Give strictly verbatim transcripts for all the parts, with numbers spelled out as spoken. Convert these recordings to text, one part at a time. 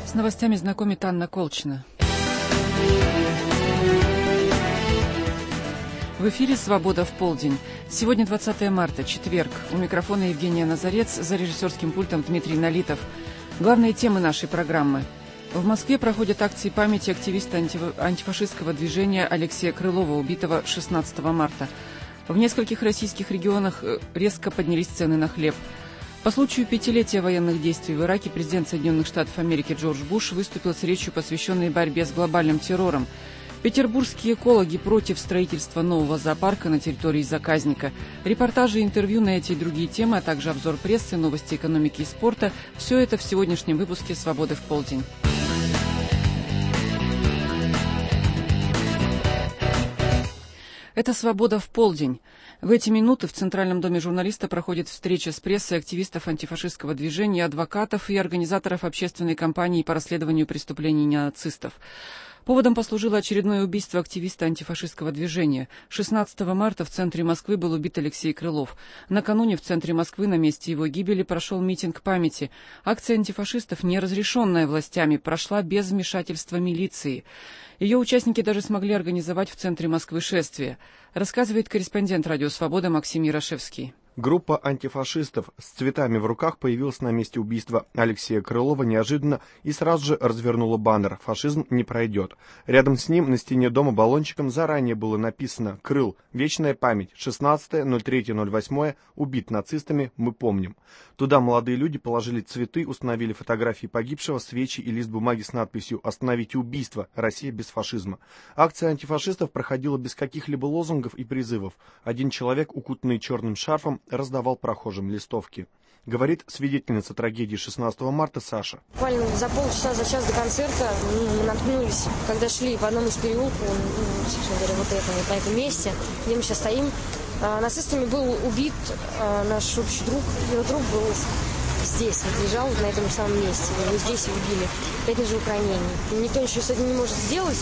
С новостями знакомит Анна Колчина. В эфире «Свобода в полдень». Сегодня двадцатое марта, четверг. У микрофона Евгения Назарец, за режиссерским пультом Дмитрий Налитов. Главные темы нашей программы. В Москве проходят акции памяти активиста антифашистского движения Алексея Крылова, убитого шестнадцатого марта. В нескольких российских регионах резко поднялись цены на хлеб. По случаю пятилетия военных действий в Ираке президент Соединенных Штатов Америки Джордж Буш выступил с речью, посвященной борьбе с глобальным террором. Петербургские экологи против строительства нового зоопарка на территории заказника. Репортажи и интервью на эти и другие темы, а также обзор прессы, новости экономики и спорта – все это в сегодняшнем выпуске «Свободы в полдень». Это «Свобода в полдень». В эти минуты в Центральном доме журналиста проходит встреча с прессой активистов антифашистского движения, адвокатов и организаторов общественной кампании по расследованию преступлений неонацистов. Поводом послужило очередное убийство активиста антифашистского движения. шестнадцатого марта в центре Москвы был убит Алексей Крылов. Накануне в центре Москвы на месте его гибели прошел митинг памяти. Акция антифашистов, не разрешенная властями, прошла без вмешательства милиции. Ее участники даже смогли организовать в центре Москвы шествие. Рассказывает корреспондент «Радио Свобода» Максим Ярошевский. Группа антифашистов с цветами в руках появилась на месте убийства Алексея Крылова неожиданно и сразу же развернула баннер «Фашизм не пройдет». Рядом с ним на стене дома баллончиком заранее было написано «Крыл. Вечная память. шестнадцатое ноль третье ноль восьмое. Убит нацистами. Мы помним». Туда молодые люди положили цветы, установили фотографии погибшего, свечи и лист бумаги с надписью «Остановите убийство. Россия без фашизма». Акция антифашистов проходила без каких-либо лозунгов и призывов. Один человек, укутанный черным шарфом, раздавал прохожим листовки. Говорит свидетельница трагедии шестнадцатого марта Саша. Буквально за полчаса, за час до концерта мы наткнулись, когда шли по одному из переулков, ну, собственно говоря, вот это, вот на этом месте, где мы сейчас стоим. А, нацистами был убит а, наш общий друг. Его друг был здесь, вот лежал вот на этом самом месте. Его здесь убили. Пять ножевых ранений. Никто ничего с этим не может сделать.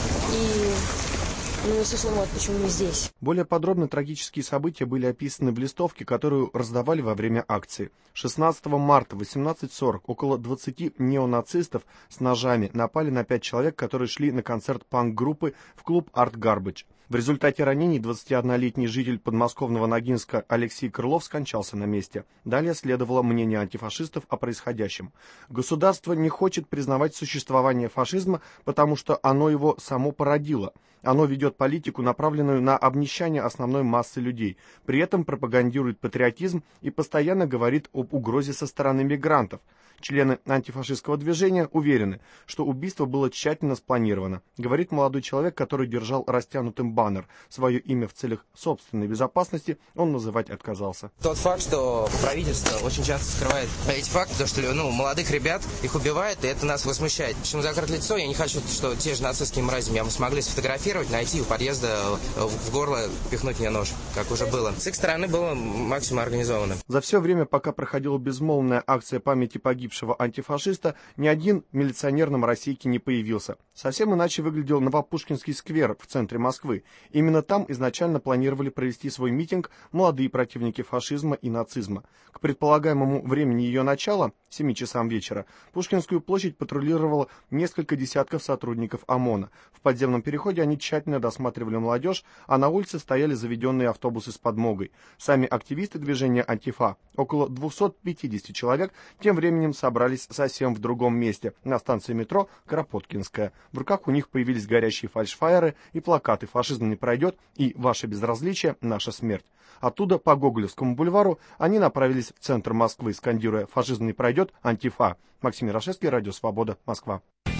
И... Ну, собственно, вот почему мы здесь. Более подробно трагические события были описаны в листовке, которую раздавали во время акции. шестнадцатого марта в восемнадцать сорок около двадцати неонацистов с ножами напали на пять человек, которые шли на концерт панк-группы в клуб «Арт Гарбэдж». В результате ранений двадцатиоднолетний житель подмосковного Ногинска Алексей Крылов скончался на месте. Далее следовало мнение антифашистов о происходящем. Государство не хочет признавать существование фашизма, потому что оно его само породило. Оно ведет политику, направленную на обнищание основной массы людей. При этом пропагандирует патриотизм и постоянно говорит об угрозе со стороны мигрантов. Члены антифашистского движения уверены, что убийство было тщательно спланировано, говорит молодой человек, который держал растянутым баннер. Свое имя в целях собственной безопасности он называть отказался. Тот факт, что правительство очень часто скрывает эти факты, то, что ну, молодых ребят их убивают, и это нас возмущает. Почему закрыть лицо? Я не хочу, что те же нацистские мрази меня смогли сфотографировать, найти у подъезда в горло, пихнуть мне нож, как уже было. С их стороны было максимум организовано. За все время, пока проходила безмолвная акция памяти погибшего антифашиста, ни один милиционер на Моросейке не появился. Совсем иначе выглядел Новопушкинский сквер в центре Москвы. Именно там изначально планировали провести свой митинг молодые противники фашизма и нацизма. К предполагаемому времени ее начала, семи часам вечера, Пушкинскую площадь патрулировало несколько десятков сотрудников ОМОНа. В подземном переходе они тщательно досматривали молодежь, а на улице стояли заведенные автобусы с подмогой. Сами активисты движения «Антифа», около двухсот пятидесяти человек, тем временем собрались совсем в другом месте, на станции метро Кропоткинская. В руках у них появились горящие фальшфайеры и плакаты «Фашизм не пройдет» и «Ваше безразличие – наша смерть». Оттуда по Гоголевскому бульвару они направились в центр Москвы, скандируя «Фашизм не пройдет, Антифа». Максим Ярошевский, Радио Свобода, Москва.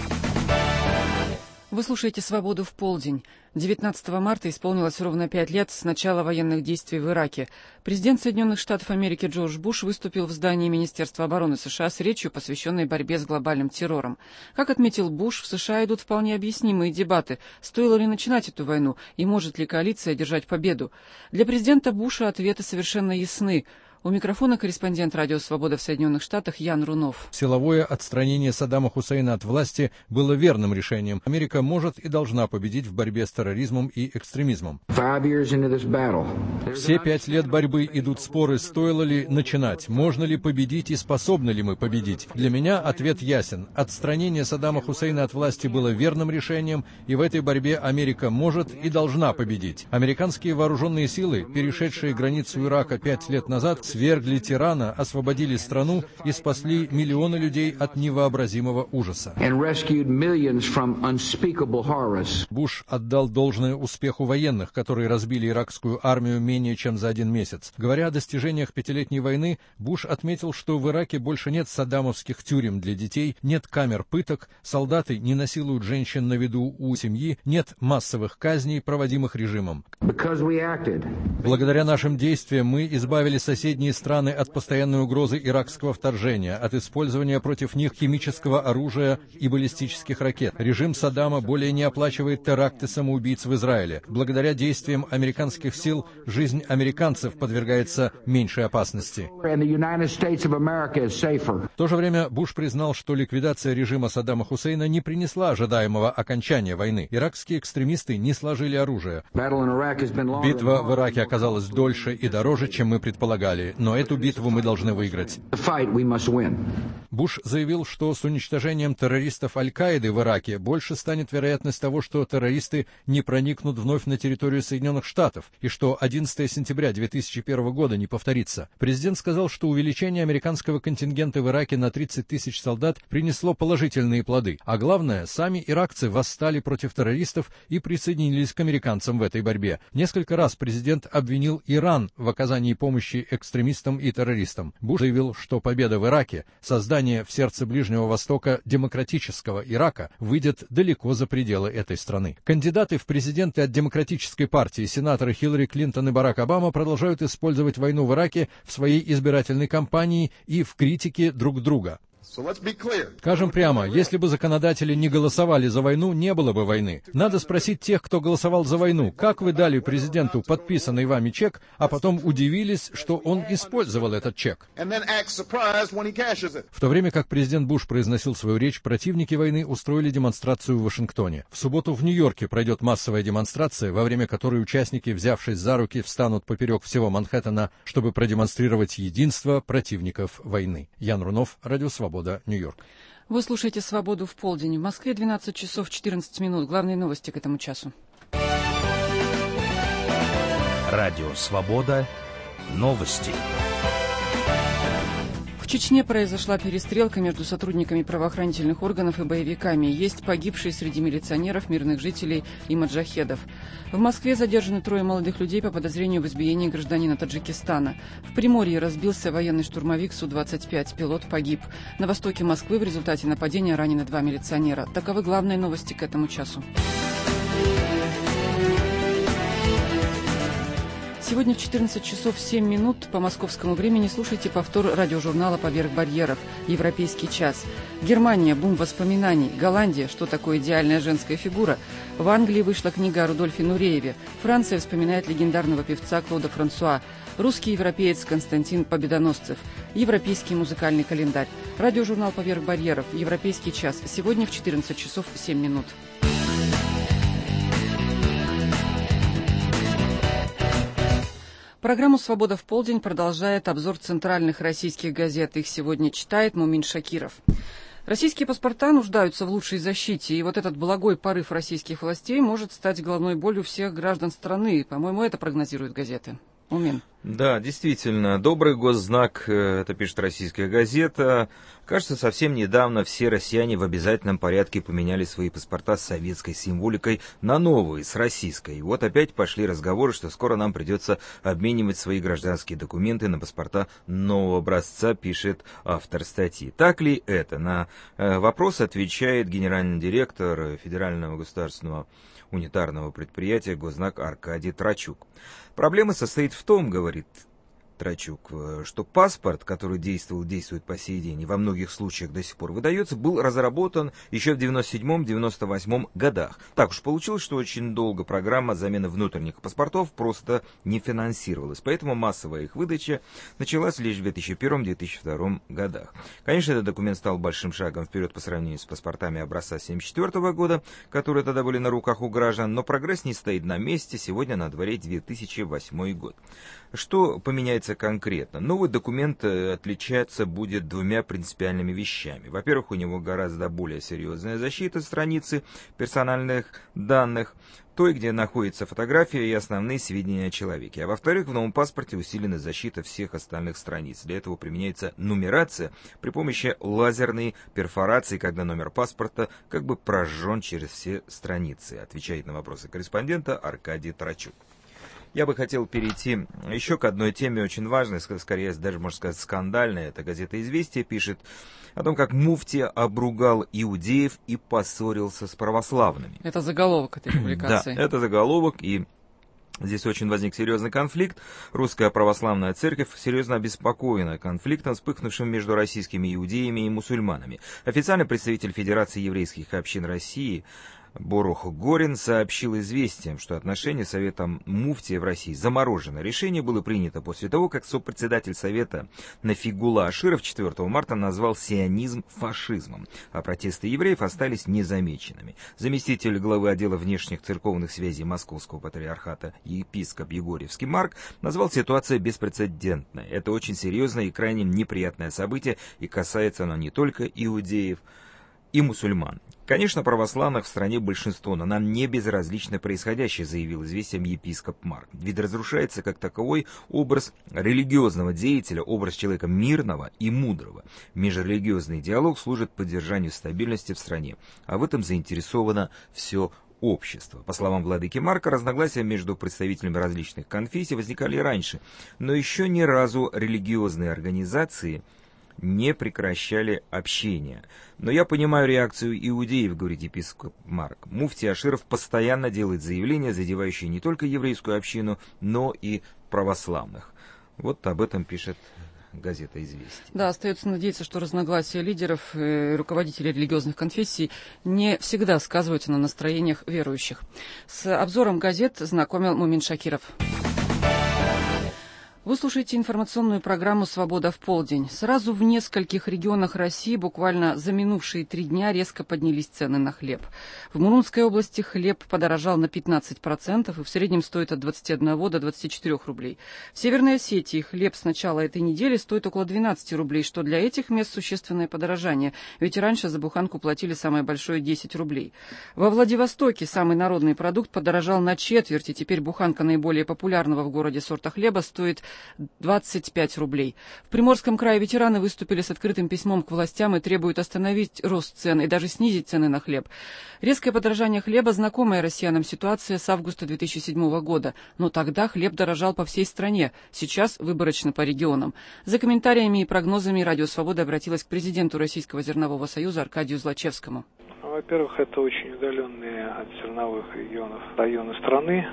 Вы слушаете «Свободу в полдень». девятнадцатого марта исполнилось ровно пять лет с начала военных действий в Ираке. Президент Соединенных Штатов Америки Джордж Буш выступил в здании Министерства обороны США с речью, посвященной борьбе с глобальным террором. Как отметил Буш, в США идут вполне объяснимые дебаты, стоило ли начинать эту войну и может ли коалиция одержать победу. Для президента Буша ответы совершенно ясны. У микрофона корреспондент «Радио Свобода» в Соединенных Штатах Ян Рунов. Силовое отстранение Саддама Хусейна от власти было верным решением. Америка может и должна победить в борьбе с терроризмом и экстремизмом. Все пять лет борьбы идут споры, стоило ли начинать, можно ли победить и способны ли мы победить. Для меня ответ ясен. Отстранение Саддама Хусейна от власти было верным решением, и в этой борьбе Америка может и должна победить. Американские вооруженные силы, перешедшие границу Ирака пять лет назад, свергли тирана, освободили страну и спасли миллионы людей от невообразимого ужаса. Буш отдал должное успеху военных, которые разбили иракскую армию менее чем за один месяц. Говоря о достижениях пятилетней войны, Буш отметил, что в Ираке больше нет саддамовских тюрем для детей, нет камер пыток, солдаты не насилуют женщин на виду у семьи, нет массовых казней, проводимых режимом. Благодаря нашим действиям мы избавили соседние страны от постоянной угрозы иракского вторжения, от использования против них химического оружия и баллистических ракет. Режим Саддама более не оплачивает теракты самоубийц в Израиле. Благодаря действиям американских сил жизнь американцев подвергается меньшей опасности. В то же время Буш признал, что ликвидация режима Саддама Хусейна не принесла ожидаемого окончания войны. Иракские экстремисты не сложили оружие. Битва в Ираке оказалась дольше и дороже, чем мы предполагали, но эту битву мы должны выиграть. Буш заявил, что с уничтожением террористов Аль-Каиды в Ираке больше станет вероятность того, что террористы не проникнут вновь на территорию Соединенных Штатов, и что одиннадцатого сентября две тысячи первого года не повторится. Президент сказал, что увеличение американского контингента в Ираке на тридцать тысяч солдат принесло положительные плоды, а главное, сами иракцы восстали против террористов и присоединились к американцам в этой борьбе. Несколько раз президент обвинил Иран в оказании помощи экстремистам и террористам. Буш заявил, что победа в Ираке, создание в сердце Ближнего Востока демократического Ирака, выйдет далеко за пределы этой страны. Кандидаты в президенты от Демократической партии, сенаторы Хиллари Клинтон и Барак Обама, продолжают использовать войну в Ираке в своей избирательной кампании и в критике друг друга. Скажем прямо, если бы законодатели не голосовали за войну, не было бы войны. Надо спросить тех, кто голосовал за войну, как вы дали президенту подписанный вами чек, а потом удивились, что он использовал этот чек. В то время как президент Буш произносил свою речь, противники войны устроили демонстрацию в Вашингтоне. В субботу в Нью-Йорке пройдет массовая демонстрация, во время которой участники, взявшись за руки, встанут поперек всего Манхэттена, чтобы продемонстрировать единство противников войны. Ян Рунов, Радио Свобода, Нью-Йорк. Вы слушаете «Свободу в полдень». В Москве двенадцать часов четырнадцать минут. Главные новости к этому часу. Радио «Свобода». Новости. В Чечне произошла перестрелка между сотрудниками правоохранительных органов и боевиками. Есть погибшие среди милиционеров, мирных жителей и маджахедов. В Москве задержаны трое молодых людей по подозрению в избиении гражданина Таджикистана. В Приморье разбился военный штурмовик Су двадцать пять. Пилот погиб. На востоке Москвы в результате нападения ранены два милиционера. Таковы главные новости к этому часу. Сегодня в четырнадцать часов семь минут по московскому времени слушайте повтор радиожурнала «Поверх барьеров. Европейский час». Германия – бум воспоминаний. Голландия – что такое идеальная женская фигура. В Англии вышла книга о Рудольфе Нурееве. Франция вспоминает легендарного певца Клода Франсуа. Русский европеец Константин Победоносцев. Европейский музыкальный календарь. Радиожурнал «Поверх барьеров. Европейский час». Сегодня в четырнадцать часов семь минут. Программу «Свобода в полдень» продолжает обзор центральных российских газет. Их сегодня читает Мумин Шакиров. Российские паспорта нуждаются в лучшей защите, и вот этот благой порыв российских властей может стать головной болью всех граждан страны. По-моему, это прогнозируют газеты. Мумин. Да, действительно, добрый госзнак, это пишет российская газета. Кажется, совсем недавно все россияне в обязательном порядке поменяли свои паспорта с советской символикой на новые, с российской. И вот опять пошли разговоры, что скоро нам придется обменивать свои гражданские документы на паспорта нового образца, пишет автор статьи. Так ли это? На вопрос отвечает генеральный директор Федерального государственного унитарного предприятия «Госзнак» Аркадий Трачук. Проблема состоит в том, говорит Трачук, что паспорт, который действовал, действует по сей день и во многих случаях до сих пор выдается, был разработан еще в девяносто седьмом — девяносто восьмом годах. Так уж получилось, что очень долго программа замены внутренних паспортов просто не финансировалась, поэтому массовая их выдача началась лишь в две тысячи первом — две тысячи втором годах. Конечно, этот документ стал большим шагом вперед по сравнению с паспортами образца семьдесят четвёртого года, которые тогда были на руках у граждан, но прогресс не стоит на месте, сегодня на дворе две тысячи восьмой год. Что поменяется конкретно? Новый документ отличаться будет двумя принципиальными вещами. Во-первых, у него гораздо более серьезная защита страницы персональных данных, той, где находится фотография и основные сведения о человеке. А во-вторых, в новом паспорте усилена защита всех остальных страниц. Для этого применяется нумерация при помощи лазерной перфорации, когда номер паспорта как бы прожжен через все страницы. Отвечает на вопросы корреспондента Аркадий Трачук. Я бы хотел перейти еще к одной теме очень важной, скорее даже, можно сказать, скандальной. Это газета «Известия» пишет о том, как муфти обругал иудеев и поссорился с православными. Это заголовок этой публикации. Да, это заголовок, и здесь очень возник серьезный конфликт. Русская православная церковь серьезно обеспокоена конфликтом, вспыхнувшим между российскими иудеями и мусульманами. Официальный представитель Федерации еврейских общин России Борух Горин сообщил «Известиям», что отношения Совета муфтия в России заморожено. Решение было принято после того, как сопредседатель Совета Нафигула Аширов четвёртого марта назвал сионизм фашизмом, а протесты евреев остались незамеченными. Заместитель главы отдела внешних церковных связей Московского патриархата епископ Егорьевский Марк назвал ситуацию беспрецедентной. Это очень серьезное и крайне неприятное событие, и касается оно не только иудеев и мусульман. Конечно, православных в стране большинство, но нам не безразлично происходящее, заявил «Известиям» епископ Марк. Ведь разрушается как таковой образ религиозного деятеля, образ человека мирного и мудрого. Межрелигиозный диалог служит поддержанию стабильности в стране, а в этом заинтересовано все общество. По словам владыки Марка, разногласия между представителями различных конфессий возникали и раньше, но еще ни разу религиозные организации не прекращали общение. Но я понимаю реакцию иудеев, говорит епископ Марк. Муфтий Аширов постоянно делает заявления, задевающие не только еврейскую общину, но и православных. Вот об этом пишет газета «Известия». Да, остается надеяться, что разногласия лидеров и руководителей религиозных конфессий не всегда сказываются на настроениях верующих. С обзором газет знакомил Мумин Шакиров. Вы слушаете информационную программу «Свобода в полдень». Сразу в нескольких регионах России буквально за минувшие три дня резко поднялись цены на хлеб. В Мурманской области хлеб подорожал на пятнадцать процентов и в среднем стоит от двадцати одного до двадцати четырёх рублей. В Северной Осетии хлеб с начала этой недели стоит около двенадцати рублей, что для этих мест существенное подорожание, ведь раньше за буханку платили самое большое десять рублей. Во Владивостоке самый народный продукт подорожал на четверть, и теперь буханка наиболее популярного в городе сорта хлеба стоит двадцать пять рублей. В Приморском крае ветераны выступили с открытым письмом к властям и требуют остановить рост цен и даже снизить цены на хлеб. Резкое подорожание хлеба – знакомая россиянам ситуация с августа две тысячи седьмого года, но тогда хлеб дорожал по всей стране, сейчас выборочно по регионам. За комментариями и прогнозами Радио Свобода обратилась к президенту Российского зернового союза Аркадию Злачевскому. Во-первых, это очень удаленные от зерновых регионов районы страны,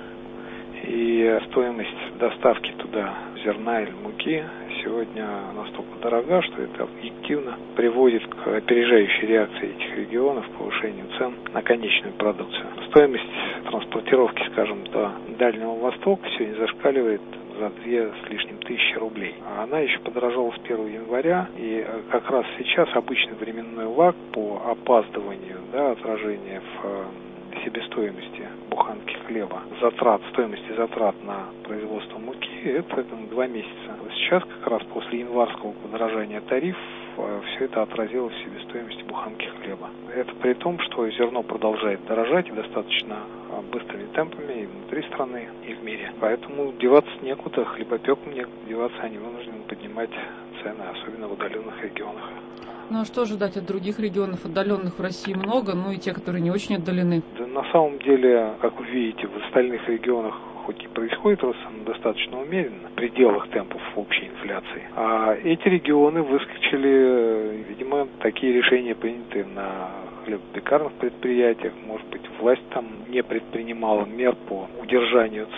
и стоимость доставки туда зерна или муки сегодня настолько дорога, что это объективно приводит к опережающей реакции этих регионов, к повышению цен на конечную продукцию. Стоимость транспортировки, скажем, до Дальнего Востока сегодня зашкаливает за две с лишним тысячи рублей. А она еще подорожала с первого января, и как раз сейчас обычный временной лаг по опаздыванию, да, отражения в себестоимости буханки хлеба, затрат, стоимости затрат на производство муки, это, это два месяца. Сейчас как раз после январского подорожания тарифов все это отразилось в себестоимости буханки хлеба. Это при том, что зерно продолжает дорожать и достаточно быстрыми темпами и внутри страны, и в мире. Поэтому деваться некуда, хлебопекам некуда деваться, они вынуждены поднимать цены, особенно в удаленных регионах. Ну а что ожидать от других регионов? Отдаленных в России много, ну и те, которые не очень отдалены. Да, на самом деле, как вы видите, в остальных регионах хоть и происходит рост, но достаточно умеренно, в пределах темпов общей инфляции. А эти регионы выскочили, видимо, такие решения приняты на хлебопекарных предприятиях. Может быть, власть там не предпринимала мер по удержанию цен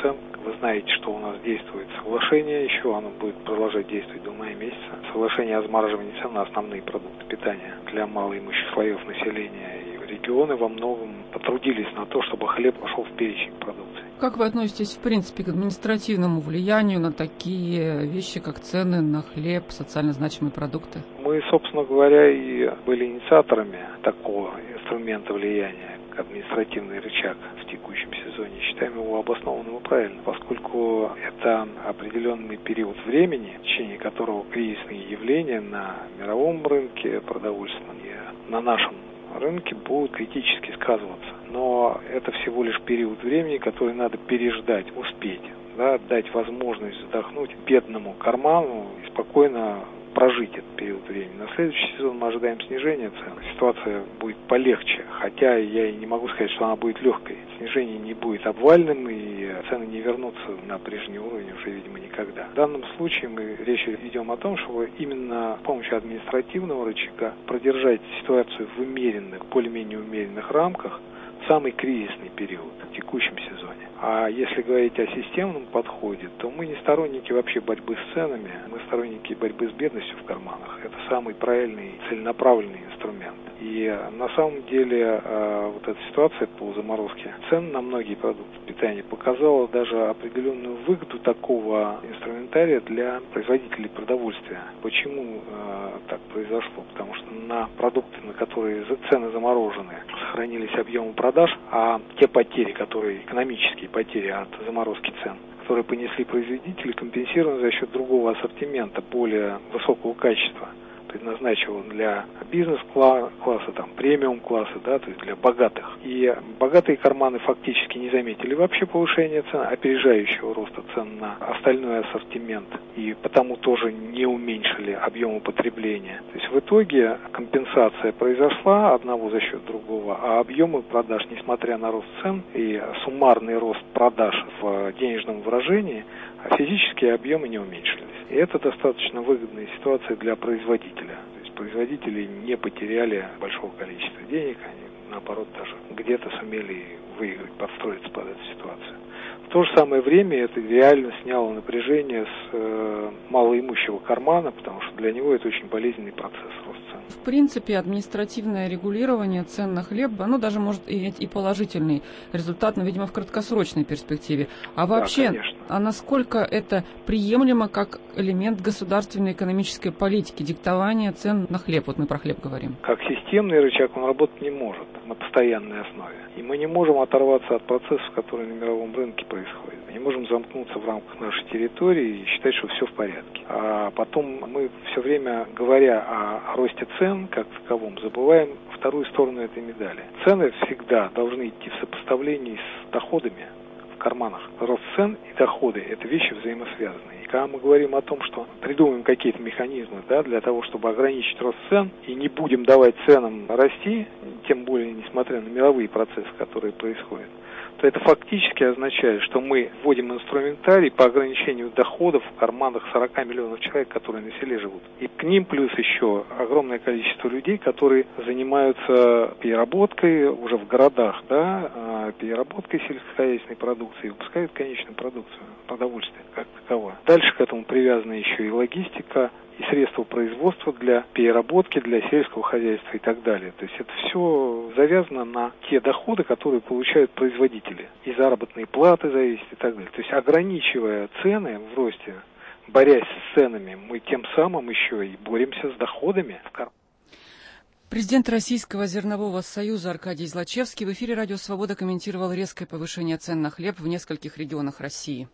Вы знаете, что у нас действует соглашение, еще оно будет продолжать действовать до мая месяца. Соглашение о замораживании цен на основные продукты питания для малоимущих слоев населения. И регионы во многом потрудились на то, чтобы хлеб вошел в перечень продукции. Как вы относитесь, в принципе, к административному влиянию на такие вещи, как цены на хлеб, социально значимые продукты? Мы, собственно говоря, и были инициаторами такого инструмента влияния, как административный рычаг в текущем сезоне. Считаем его обоснованным и правильным, поскольку это определенный период времени, в течение которого кризисные явления на мировом рынке продовольственном и на нашем рынке будут критически сказываться. Но это всего лишь период времени, который надо переждать, успеть, да, дать возможность вздохнуть бедному карману и спокойно прожить этот период времени. На следующий сезон мы ожидаем снижения цен. Ситуация будет полегче, хотя я и не могу сказать, что она будет легкой. Снижение не будет обвальным, и цены не вернутся на прежний уровень уже, видимо, никогда. В данном случае мы речь ведем о том, чтобы именно с помощью административного рычага продержать ситуацию в умеренных, более-менее умеренных рамках в самый кризисный период в текущем сезоне. А если говорить о системном подходе, то мы не сторонники вообще борьбы с ценами, мы сторонники борьбы с бедностью в карманах. Это самый правильный, целенаправленный инструмент. И на самом деле вот эта ситуация по заморозке цен на многие продукты питания показала даже определенную выгоду такого инструментария для производителей продовольствия. Почему так произошло? Потому что на продукты, на которые цены заморожены, сохранились объемы продаж, а те потери, которые экономические потери от заморозки цен, которые понесли производители, компенсированы за счет другого ассортимента, более высокого качества, предназначенного для бизнес-класса, там, премиум-класса, да, то есть для богатых. И богатые карманы фактически не заметили вообще повышения цен, опережающего роста цен на остальной ассортимент, и потому тоже не уменьшили объем употребления. То есть в итоге компенсация произошла одного за счет другого, а объемы продаж, несмотря на рост цен и суммарный рост продаж в денежном выражении, физические объемы не уменьшились. И это достаточно выгодная ситуация для производителя. То есть производители не потеряли большого количества денег, они, наоборот, даже где-то сумели выиграть, подстроиться под эту ситуацию. В то же самое время это реально сняло напряжение с э, малоимущего кармана, потому что для него это очень болезненный процесс рост цен. В принципе, административное регулирование цен на хлеб, оно даже может иметь и положительный результат, но, видимо, в краткосрочной перспективе. А вообще, да, а насколько это приемлемо как элемент государственной экономической политики, диктования цен на хлеб? Вот мы про хлеб говорим. Как системный рычаг он работать не может на постоянной основе. И мы не можем оторваться от процессов, которые на мировом рынке происходят. Мы не можем замкнуться в рамках нашей территории и считать, что все в порядке. А потом мы все время, говоря о росте цен как таковом, забываем вторую сторону этой медали. Цены всегда должны идти в сопоставлении с доходами в карманах. Рост цен и доходы – это вещи взаимосвязанные. И когда мы говорим о том, что придумаем какие-то механизмы, да, для того, чтобы ограничить рост цен и не будем давать ценам расти, тем более несмотря на мировые процессы, которые происходят, то это фактически означает, что мы вводим инструментарий по ограничению доходов в карманах сорок миллионов человек, которые на селе живут. И к ним плюс еще огромное количество людей, которые занимаются переработкой уже в городах, да, переработкой сельскохозяйственной продукции и выпускают конечную продукцию, продовольствие как таковое. Дальше к этому привязана еще и логистика, и средства производства для переработки, для сельского хозяйства и так далее. То есть это все завязано на те доходы, которые получают производители. И заработные платы зависят и так далее. То есть ограничивая цены в росте, борясь с ценами, мы тем самым еще и боремся с доходами в кармане. Президент Российского зернового союза Аркадий Злачевский в эфире «Радио Свобода» комментировал резкое повышение цен на хлеб в нескольких регионах России.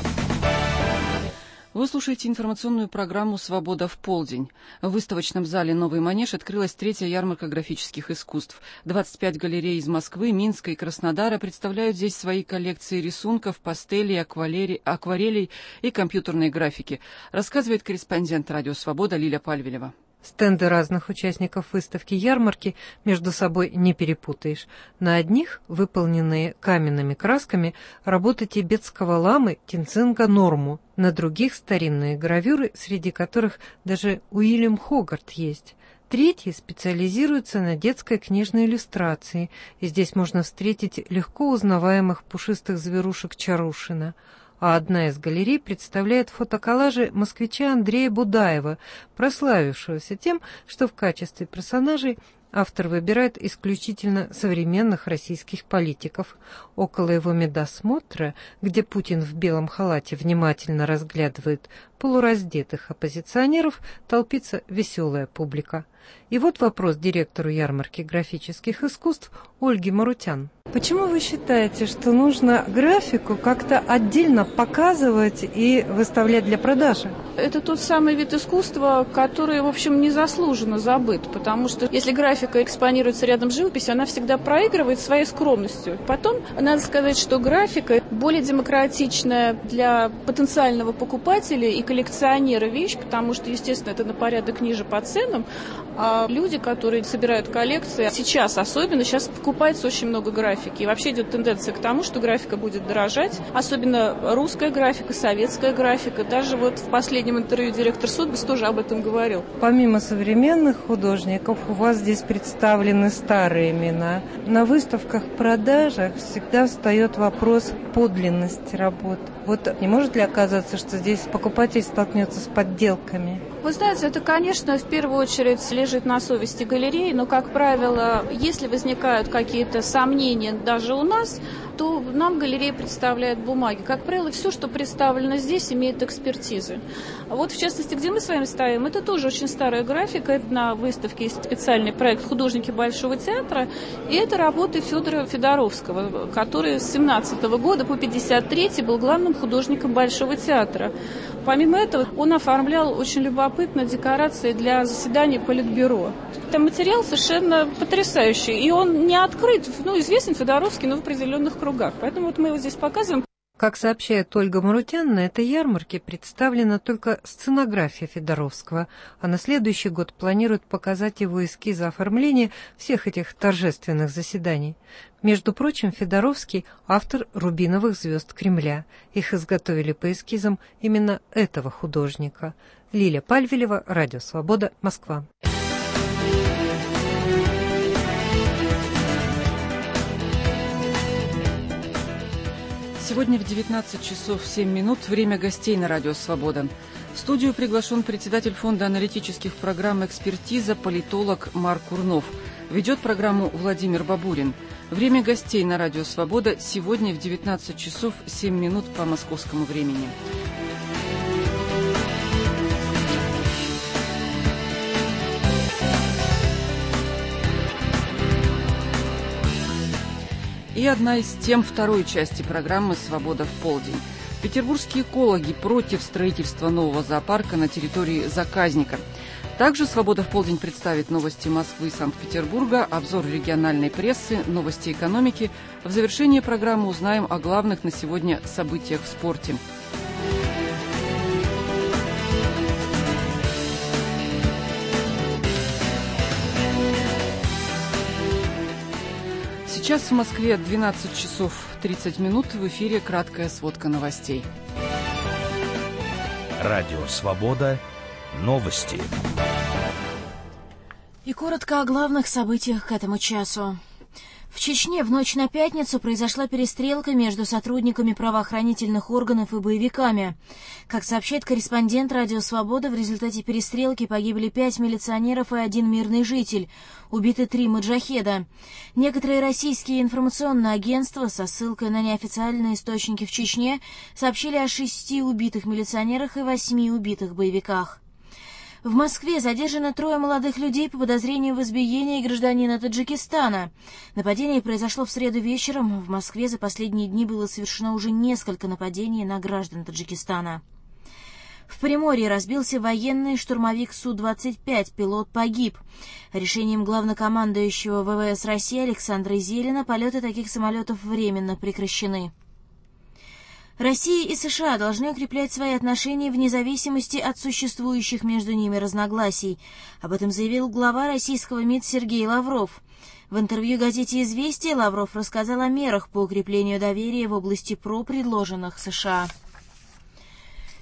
Вы слушаете информационную программу «Свобода в полдень». В выставочном зале «Новый Манеж» открылась третья ярмарка графических искусств. двадцать пять галерей из Москвы, Минска и Краснодара представляют здесь свои коллекции рисунков, пастелей, акварелей, акварелей и компьютерной графики, рассказывает корреспондент «Радио Свобода» Лиля Пальвелева. Стенды разных участников выставки ярмарки между собой не перепутаешь. На одних, выполненные каменными красками, работы тибетского ламы Тинцинга Норму, на других старинные гравюры, среди которых даже Уильям Хогарт есть. Третьи специализируются на детской книжной иллюстрации, и здесь можно встретить легко узнаваемых пушистых зверушек Чарушина. а одна из галерей представляет фотоколлажи москвича Андрея Будаева, прославившегося тем, что в качестве персонажей автор выбирает исключительно современных российских политиков. Около его медосмотра, где Путин в белом халате внимательно разглядывает полураздетых оппозиционеров, толпится веселая публика. И вот вопрос директору ярмарки графических искусств Ольге Марутян. Почему вы считаете, что нужно графику как-то отдельно показывать и выставлять для продажи? Это тот самый вид искусства, который, в общем, незаслуженно забыт, потому что если графика экспонируется рядом с живописью, она всегда проигрывает своей скромностью. Потом, надо сказать, что графика более демократичная для потенциального покупателя и коллекционера вещь, потому что, естественно, это на порядок ниже по ценам, а люди, которые собирают коллекции, сейчас особенно, сейчас покупается очень много графики. И вообще идет тенденция к тому, что графика будет дорожать, особенно русская графика, советская графика. Даже вот в последнем интервью директор Судбис тоже об этом говорил. Помимо современных художников, у вас здесь представлены старые имена. На выставках-продажах всегда встает вопрос подлинности работ. Вот не может ли оказаться, что здесь покупатель столкнется с подделками? Вы знаете, это, конечно, в первую очередь лежит на совести галереи, но, как правило, если возникают какие-то сомнения даже у нас, то нам галерея представляет бумаги. Как правило, все, что представлено здесь, имеет экспертизы. А вот, в частности, где мы с вами стоим, это тоже очень старая графика. Это на выставке есть специальный проект «Художники Большого театра», и это работы Федора Федоровского, который с семнадцатого года по пятьдесят третий был главным художником Большого театра. Помимо этого, он оформлял очень любопытно декорации для заседаний Политбюро. Это материал совершенно потрясающий, и он не открыт, ну, известен Федоровский, но в определенных кругах. Поэтому вот мы его здесь показываем. Как сообщает Ольга Марутян, на этой ярмарке представлена только сценография Федоровского, а на следующий год планируют показать его эскизы оформления всех этих торжественных заседаний. Между прочим, Федоровский – автор «Рубиновых звезд Кремля». Их изготовили по эскизам именно этого художника. Лиля Пальвелева, Радио Свобода, Москва. Сегодня в девятнадцать часов семь минут время гостей на Радио Свобода. В студию приглашен председатель фонда аналитических программ «Экспертиза» политолог Марк Курнов. Ведет программу Владимир Бабурин. Время гостей на Радио Свобода сегодня в девятнадцать часов семь минут по московскому времени. И одна из тем второй части программы «Свобода в полдень». Петербургские экологи против строительства нового зоопарка на территории заказника. Также «Свобода в полдень» представит новости Москвы и Санкт-Петербурга, обзор региональной прессы, новости экономики. В завершении программы узнаем о главных на сегодня событиях в спорте. Сейчас в Москве двенадцать часов тридцать минут. В эфире краткая сводка новостей. Радио «Свобода». Новости. И коротко о главных событиях к этому часу. В Чечне в ночь на пятницу произошла перестрелка между сотрудниками правоохранительных органов и боевиками. Как сообщает корреспондент «Радио Свобода», в результате перестрелки погибли пять милиционеров и один мирный житель. Убиты три маджахеда. Некоторые российские информационные агентства со ссылкой на неофициальные источники в Чечне сообщили о шести убитых милиционерах и восьми убитых боевиках. В Москве задержано трое молодых людей по подозрению в избиении гражданина Таджикистана. Нападение произошло в среду вечером. В Москве за последние дни было совершено уже несколько нападений на граждан Таджикистана. В Приморье разбился военный штурмовик Су двадцать пять, пилот погиб. Решением главнокомандующего ВВС России Александра Зелена полеты таких самолетов временно прекращены. Россия и США должны укреплять свои отношения вне зависимости от существующих между ними разногласий. Об этом заявил глава российского МИД Сергей Лавров. В интервью газете «Известия» Лавров рассказал о мерах по укреплению доверия в области ПРО, предложенных США.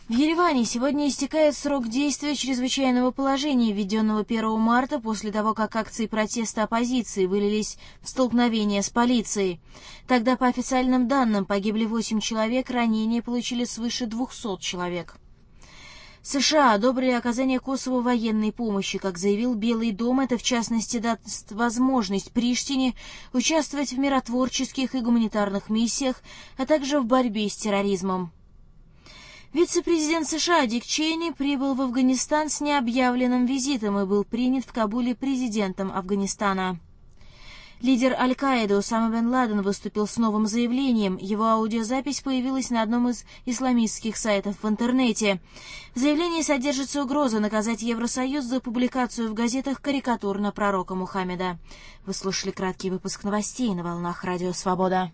В Ереване сегодня истекает срок действия чрезвычайного положения, введенного первого марта после того, как акции протеста оппозиции вылились в столкновение с полицией. Тогда, по официальным данным, погибли восемь человек, ранения получили свыше двухсот человек. США одобрили оказание Косово военной помощи. Как заявил Белый дом, это в частности даст возможность Приштине участвовать в миротворческих и гуманитарных миссиях, а также в борьбе с терроризмом. Вице-президент США Дик Чейни прибыл в Афганистан с необъявленным визитом и был принят в Кабуле президентом Афганистана. Лидер Аль-Каиды Усама бен Ладен выступил с новым заявлением. Его аудиозапись появилась на одном из исламистских сайтов в интернете. В заявлении содержится угроза наказать Евросоюз за публикацию в газетах карикатур на пророка Мухаммеда. Вы слушали краткий выпуск новостей на волнах Радио Свобода.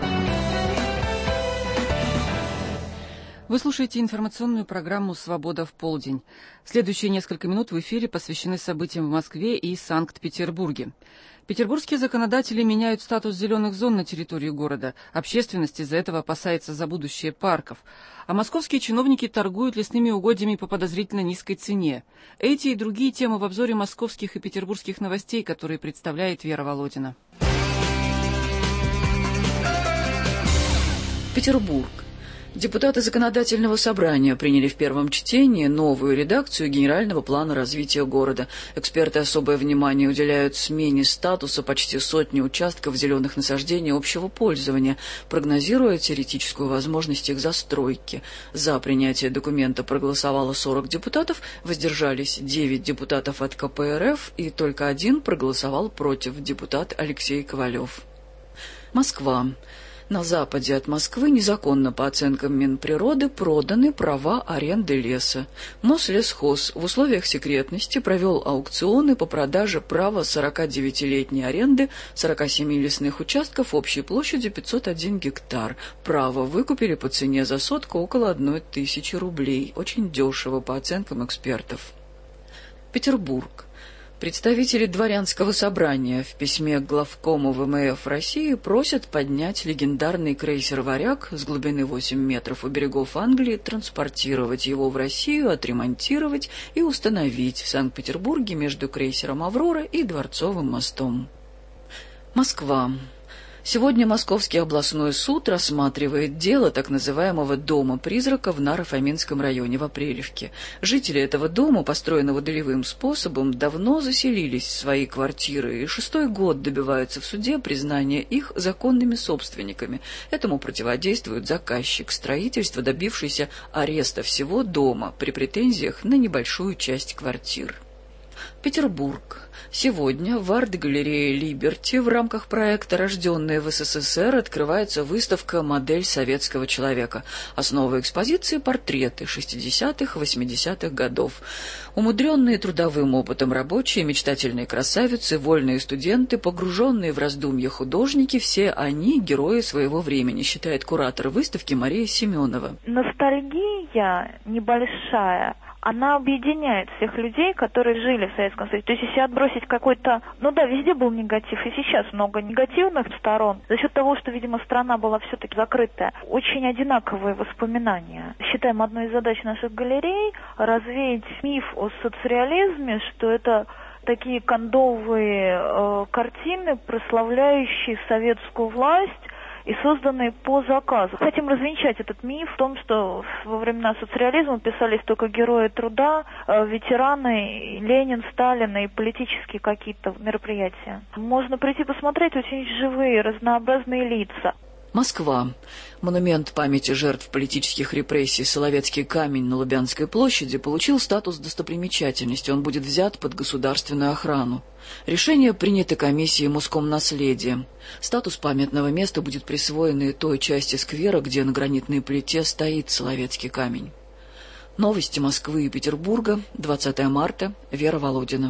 Вы слушаете информационную программу «Свобода в полдень». Следующие несколько минут в эфире посвящены событиям в Москве и Санкт-Петербурге. Петербургские законодатели меняют статус зеленых зон на территории города. Общественность из-за этого опасается за будущее парков. А московские чиновники торгуют лесными угодьями по подозрительно низкой цене. Эти и другие темы в обзоре московских и петербургских новостей, которые представляет Вера Володина. Петербург. Депутаты Законодательного собрания приняли в первом чтении новую редакцию Генерального плана развития города. Эксперты особое внимание уделяют смене статуса почти сотни участков зеленых насаждений общего пользования, прогнозируя теоретическую возможность их застройки. За принятие документа проголосовало сорок депутатов, воздержались девять депутатов от ка пэ эр эф и только один проголосовал против, депутат Алексей Ковалев. Москва. На западе от Москвы незаконно, по оценкам Минприроды, проданы права аренды леса. Мослесхоз в условиях секретности провел аукционы по продаже права сорокадевятилетней аренды сорока семи лесных участков общей площадью пятьсот один гектар. Право выкупили по цене за сотку около одной тысячи рублей. Очень дешево, по оценкам экспертов. Петербург. Представители дворянского собрания в письме к главкому вэ эм эф России просят поднять легендарный крейсер «Варяг» с глубины восемь метров у берегов Англии, транспортировать его в Россию, отремонтировать и установить в Санкт-Петербурге между крейсером «Аврора» и Дворцовым мостом. Москва. Сегодня Московский областной суд рассматривает дело так называемого «дома-призрака» в Наро-Фоминском районе в Апрелевке. Жители этого дома, построенного долевым способом, давно заселились в свои квартиры и шестой год добиваются в суде признания их законными собственниками. Этому противодействует заказчик строительства, добившийся ареста всего дома при претензиях на небольшую часть квартир. Петербург. Сегодня в арт-галерее «Либерти» в рамках проекта «Рожденные в эс эс эс эр» открывается выставка «Модель советского человека». Основа экспозиции – портреты шестидесятых-восьмидесятых годов. Умудренные трудовым опытом рабочие, мечтательные красавицы, вольные студенты, погруженные в раздумья художники – все они герои своего времени, считает куратор выставки Мария Семенова. Ностальгия небольшая, она объединяет всех людей, которые жили в Советском Союзе. То есть, если отбросить какой-то... Ну да, везде был негатив, и сейчас много негативных сторон. За счет того, что, видимо, страна была все-таки закрытая, очень одинаковые воспоминания. Считаем, одной из задач наших галерей развеять миф о соцреализме, что это такие кондовые э, картины, прославляющие советскую власть, и созданные по заказу. Хотим развенчать этот миф в том, что во времена соцреализма писались только герои труда, ветераны, Ленин, Сталин и политические какие-то мероприятия. Можно прийти посмотреть, очень живые, разнообразные лица. Москва. Монумент памяти жертв политических репрессий Соловецкий камень на Лубянской площади получил статус достопримечательности. Он будет взят под государственную охрану. Решение принято комиссией Москомнаследия. Статус памятного места будет присвоен и той части сквера, где на гранитной плите стоит Соловецкий камень. Новости Москвы и Петербурга. двадцатое марта. Вера Володина.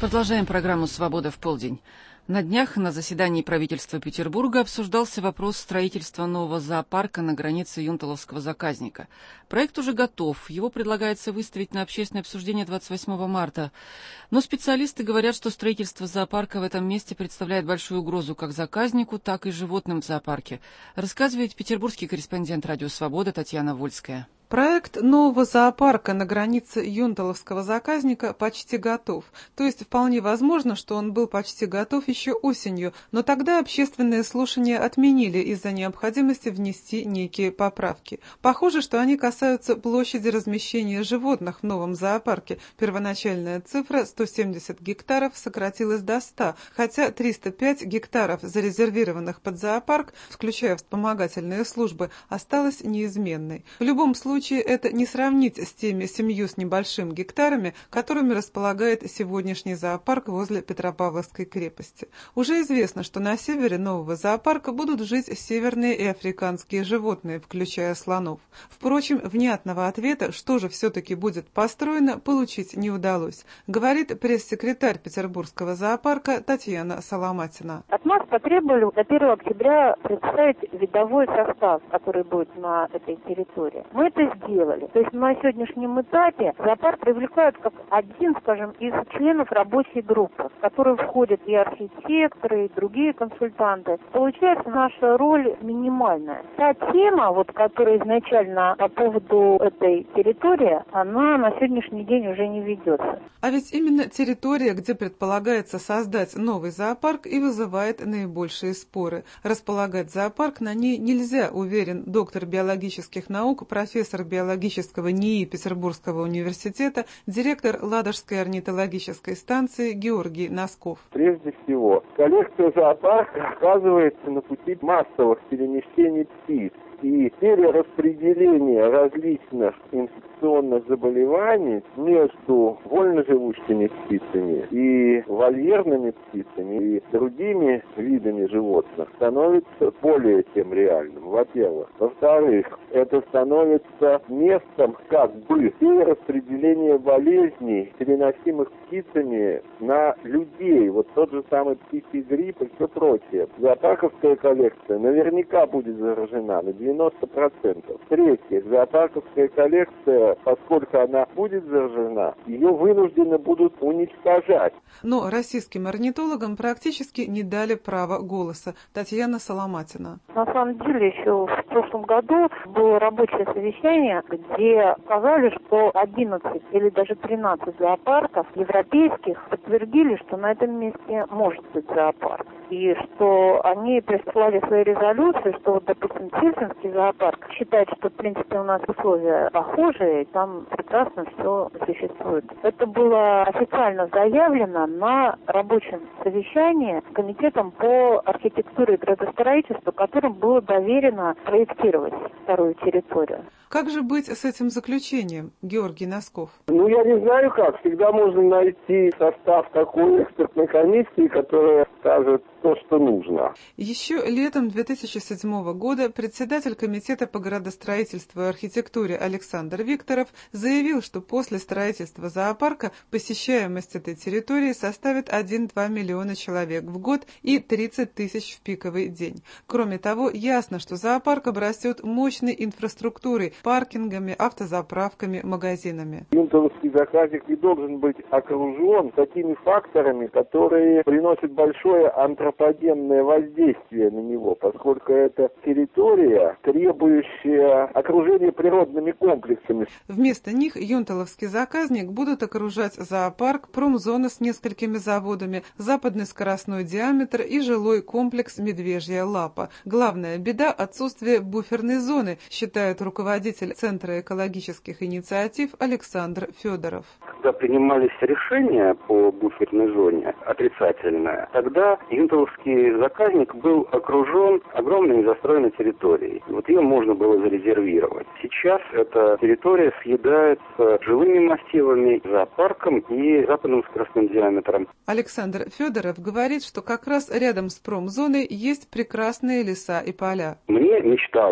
Продолжаем программу «Свобода в полдень». На днях на заседании правительства Петербурга обсуждался вопрос строительства нового зоопарка на границе Юнталовского заказника. Проект уже готов, его предлагается выставить на общественное обсуждение двадцать восьмого марта. Но специалисты говорят, что строительство зоопарка в этом месте представляет большую угрозу как заказнику, так и животным в зоопарке, рассказывает петербургский корреспондент «Радио Свобода» Татьяна Вольская. Проект нового зоопарка на границе Юнталовского заказника почти готов. То есть вполне возможно, что он был почти готов еще осенью, но тогда общественные слушания отменили из-за необходимости внести некие поправки. Похоже, что они касаются площади размещения животных в новом зоопарке. Первоначальная цифра сто семьдесят гектаров сократилась до ста, хотя триста пять гектаров, зарезервированных под зоопарк, включая вспомогательные службы, осталась неизменной. В любом случае, это не сравнить с теми семью с небольшим гектарами, которыми располагает сегодняшний зоопарк возле Петропавловской крепости. Уже известно, что на севере нового зоопарка будут жить северные и африканские животные, включая слонов. Впрочем, внятного ответа, что же все-таки будет построено, получить не удалось, говорит пресс-секретарь Петербургского зоопарка Татьяна Соломатина. От нас потребовали до первого октября представить видовой состав, который будет на этой территории. Мы это сделали. То есть на сегодняшнем этапе зоопарк привлекают как один, скажем, из членов рабочей группы, в которую входят и архитекторы, и другие консультанты. Получается, наша роль минимальная. Та тема, вот, которая изначально по поводу этой территории, она на сегодняшний день уже не ведется. А ведь именно территория, где предполагается создать новый зоопарк, и вызывает наибольшие споры. Располагать зоопарк на ней нельзя, уверен доктор биологических наук, профессор биологического НИИ Петербургского университета, директор Ладожской орнитологической станции Георгий Носков. Прежде всего, коллекция зоопарка оказывается на пути массовых перемещений птиц. И перераспределение различных инфекционных заболеваний между вольноживущими птицами и вольерными птицами и другими видами животных становится более чем реальным, во-первых. Во-вторых, это становится местом как бы перераспределения болезней, переносимых птицами на людей. Вот тот же самый птичий грипп и все прочее. Зоопарковская коллекция наверняка будет заражена на девяносто процентов. В-третьих, зоопарковская коллекция, поскольку она будет заражена, ее вынуждены будут уничтожать. Но российским орнитологам практически не дали права голоса. Татьяна Соломатина. На самом деле, еще в прошлом году было рабочее совещание, где сказали, что одиннадцать или даже тринадцать зоопарков европейских подтвердили, что на этом месте может быть зоопарк. И что они прислали свои резолюции, что, вот, допустим, Сельцинский зоопарк считает, что, в принципе, у нас условия похожие, и там прекрасно все существует. Это было официально заявлено на рабочем совещании комитетом по архитектуре и градостроительству, которым было доверено проектировать вторую территорию. Как же быть с этим заключением, Георгий Носков? Ну, я не знаю как. Всегда можно найти состав такой экспертной комиссии, которая скажет то, что нужно. Еще летом две тысячи седьмого года председатель комитета по градостроительству и архитектуре Александр Викторов заявил, что после строительства зоопарка посещаемость этой территории составит один-два миллиона человек в год и тридцать тысяч в пиковый день. Кроме того, ясно, что зоопарк обрастет мощной инфраструктурой, паркингами, автозаправками, магазинами. Юнталовский заказник не должен быть окружен такими факторами, которые приносят большое антропогенное воздействие на него, поскольку это территория, требующая окружения природными комплексами. Вместо них Юнталовский заказник будут окружать зоопарк, промзона с несколькими заводами, западный скоростной диаметр и жилой комплекс «Медвежья лапа». Главная беда – отсутствие буферной зоны, считает руководитель Центра экологических инициатив Александр Федоров. Когда принимались решения по буферной зоне, отрицательное, тогда Юнталовский заказник был окружен огромной незастроенной территорией. Вот ее можно было зарезервировать. Сейчас эта территория съедается жилыми массивами, зоопарком и западным скоростным диаметром. Александр Федоров говорит, что как раз рядом с промзоной есть прекрасные леса и поля. Мне мечталось,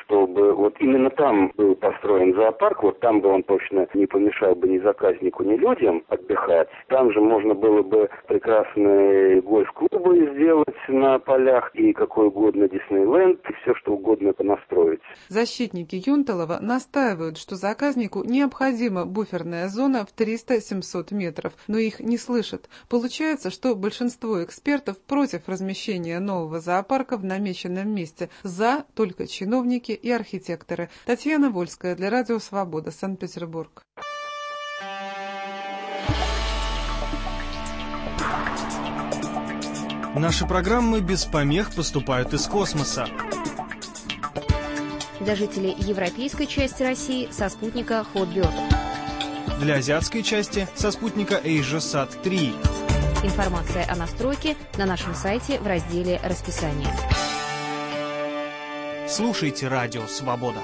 чтобы вот именно там был построен зоопарк, вот там бы он точно не помешал бы ни заказнику, ни людям отдыхать. Там же можно было бы прекрасные гольф-клубы сделать на полях и какой угодно Диснейленд, и все что угодно понастроить. Защитники Юнталова настаивают, что заказнику необходима буферная зона в триста-семьсот метров, но их не слышат. Получается, что большинство экспертов против размещения нового зоопарка в намеченном месте, за только чиновники и архитекторы. Татьяна Вольская для Радио Свобода, Санкт-Петербург. Наши программы без помех поступают из космоса. Для жителей европейской части России со спутника Hotbird. Для азиатской части со спутника AsiaSat три. Информация о настройке на нашем сайте в разделе «Расписание». Слушайте Радио Свобода.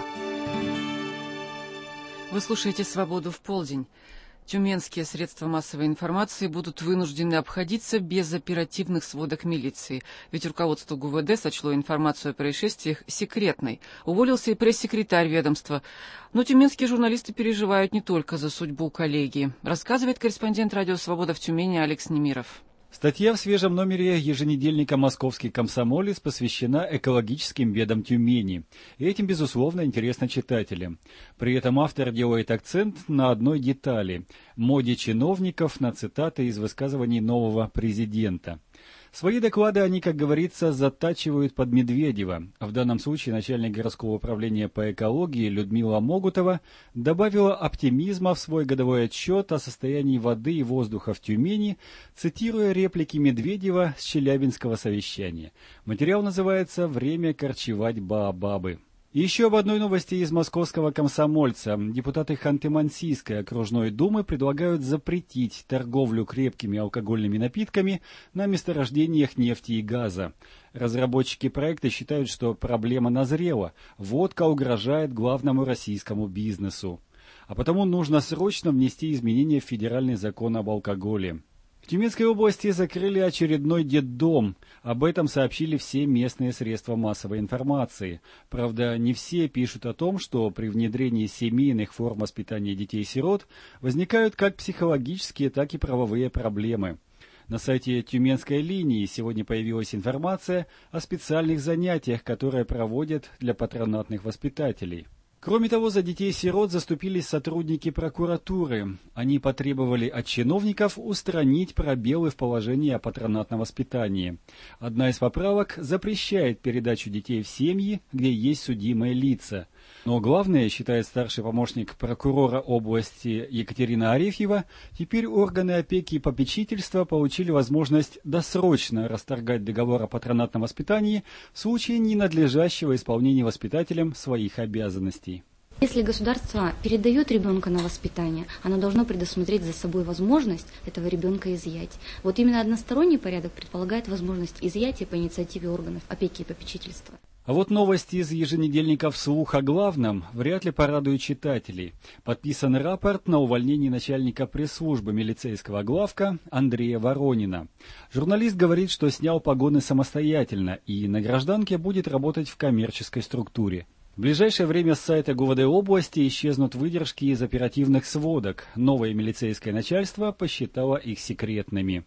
Вы слушаете «Свободу в полдень». Тюменские средства массовой информации будут вынуждены обходиться без оперативных сводок милиции, ведь руководство ГУВД сочло информацию о происшествиях секретной. Уволился и пресс-секретарь ведомства. Но тюменские журналисты переживают не только за судьбу коллеги, рассказывает корреспондент Радио Свобода в Тюмени Алекс Немиров. Статья в свежем номере еженедельника «Московский комсомолец» посвящена экологическим бедам Тюмени. И этим, безусловно, интересно читателям. При этом автор делает акцент на одной детали – моде чиновников на цитаты из высказываний нового президента. Свои доклады они, как говорится, затачивают под Медведева. В данном случае начальник городского управления по экологии Людмила Могутова добавила оптимизма в свой годовой отчет о состоянии воды и воздуха в Тюмени, цитируя реплики Медведева с Челябинского совещания. Материал называется «Время корчевать баобабы». Еще об одной новости из московского комсомольца. Депутаты Ханты-Мансийской окружной думы предлагают запретить торговлю крепкими алкогольными напитками на месторождениях нефти и газа. Разработчики проекта считают, что проблема назрела. Водка угрожает главному российскому бизнесу. А потому нужно срочно внести изменения в федеральный закон об алкоголе. В Тюменской области закрыли очередной детдом. Об этом сообщили все местные средства массовой информации. Правда, не все пишут о том, что при внедрении семейных форм воспитания детей-сирот возникают как психологические, так и правовые проблемы. На сайте Тюменской линии сегодня появилась информация о специальных занятиях, которые проводят для патронатных воспитателей. Кроме того, за детей-сирот заступились сотрудники прокуратуры. Они потребовали от чиновников устранить пробелы в положении о патронатном воспитании. Одна из поправок запрещает передачу детей в семьи, где есть судимые лица. Но главное, считает старший помощник прокурора области Екатерина Арефьева, теперь органы опеки и попечительства получили возможность досрочно расторгать договор о патронатном воспитании в случае ненадлежащего исполнения воспитателем своих обязанностей. Если государство передает ребенка на воспитание, оно должно предусмотреть за собой возможность этого ребенка изъять. Вот именно односторонний порядок предполагает возможность изъятия по инициативе органов опеки и попечительства. А вот новости из еженедельника «Вслух о главном» вряд ли порадуют читателей. Подписан рапорт на увольнение начальника пресс-службы милицейского главка Андрея Воронина. Журналист говорит, что снял погоны самостоятельно и на гражданке будет работать в коммерческой структуре. В ближайшее время с сайта ГУВД области исчезнут выдержки из оперативных сводок. Новое милицейское начальство посчитало их секретными.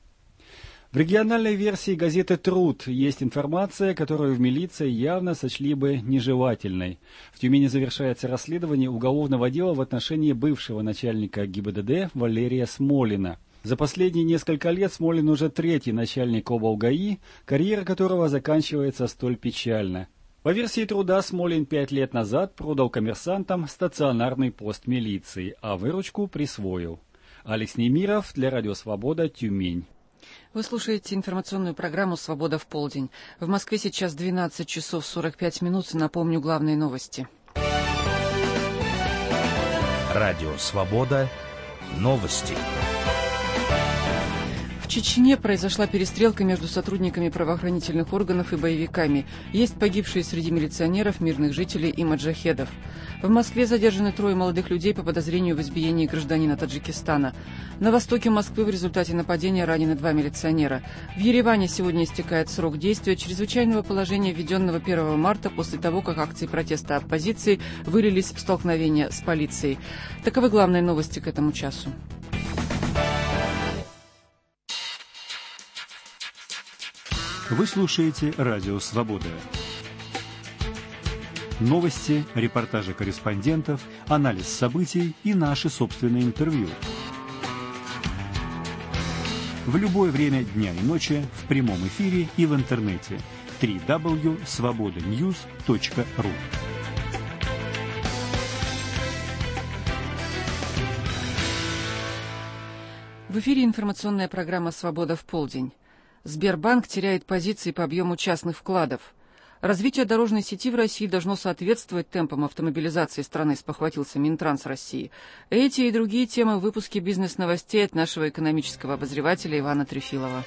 В региональной версии газеты «Труд» есть информация, которую в милиции явно сочли бы нежелательной. В Тюмени завершается расследование уголовного дела в отношении бывшего начальника ГИБДД Валерия Смолина. За последние несколько лет Смолин уже третий начальник облгаи, карьера которого заканчивается столь печально. По версии «Труда» Смолин пять лет назад продал коммерсантам стационарный пост милиции, а выручку присвоил. Алекс Немиров для Радио Свобода, Тюмень. Вы слушаете информационную программу «Свобода в полдень». В Москве сейчас двенадцать часов сорок пять минут. Напомню главные новости. Радио «Свобода». Новости. В Чечне произошла перестрелка между сотрудниками правоохранительных органов и боевиками. Есть погибшие среди милиционеров, мирных жителей и маджахедов. В Москве задержаны трое молодых людей по подозрению в избиении гражданина Таджикистана. На востоке Москвы в результате нападения ранены два милиционера. В Ереване сегодня истекает срок действия чрезвычайного положения, введенного первого марта после того, как акции протеста оппозиции вылились в столкновение с полицией. Таковы главные новости к этому часу. Вы слушаете «Радио Свобода». Новости, репортажи корреспондентов, анализ событий и наши собственные интервью. В любое время дня и ночи, в прямом эфире и в интернете. дабл ю дабл ю дабл ю точка свобода ньюс точка ру. В эфире информационная программа «Свобода в полдень». Сбербанк теряет позиции по объему частных вкладов. Развитие дорожной сети в России должно соответствовать темпам автомобилизации страны, спохватился Минтранс России. Эти и другие темы в выпуске «Бизнес-новостей» от нашего экономического обозревателя Ивана Трефилова.